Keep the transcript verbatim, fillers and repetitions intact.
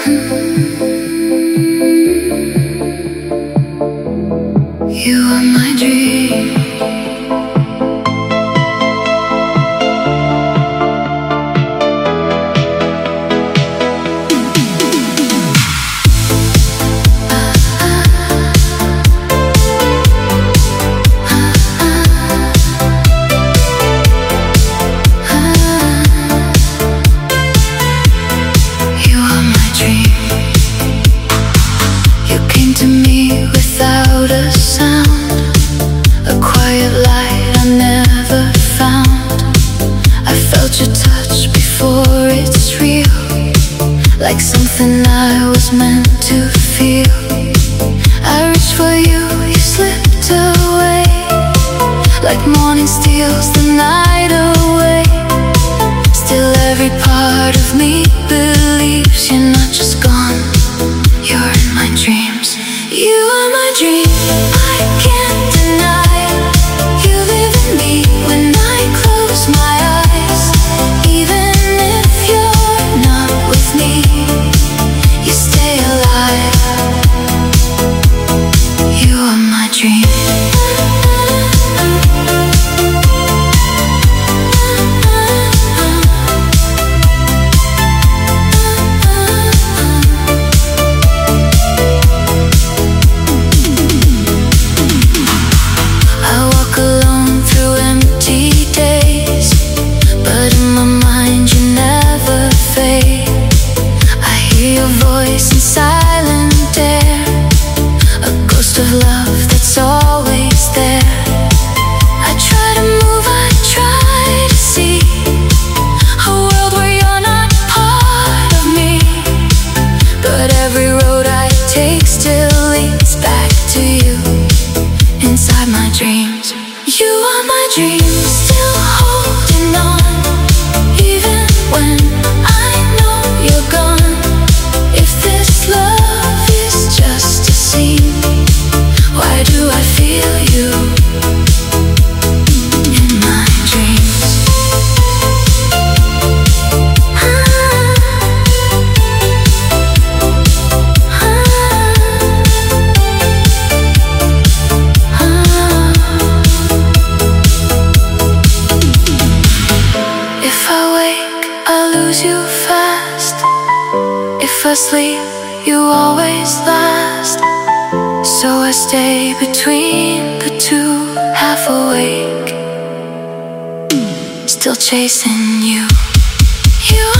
You are my dream. Without a sound, a quiet light I never found. I felt your touch before it's real, like something I was meant to feel. I reached for you, you slipped away, like morning steals the night away. Still every part of me believes you're not just gone, you're in my dreams. You are my dream, I can't deny. You live in me when I close my eyes. Even if you're not with me, you stay alive. You are my dream. Voice in silent air, a ghost of love that's always there. I try to move, I try to see a world where you're not part of me, but every road I take still leads back to you. Inside my dreams, you are my dream, still holding on, even when I know you're gone. Love is just a scene. Why do I feel you in my dreams? Ah, ah, ah. If I wake, I lose you fast. If I sleep, you always last. So I stay between the two, half awake, still chasing you. You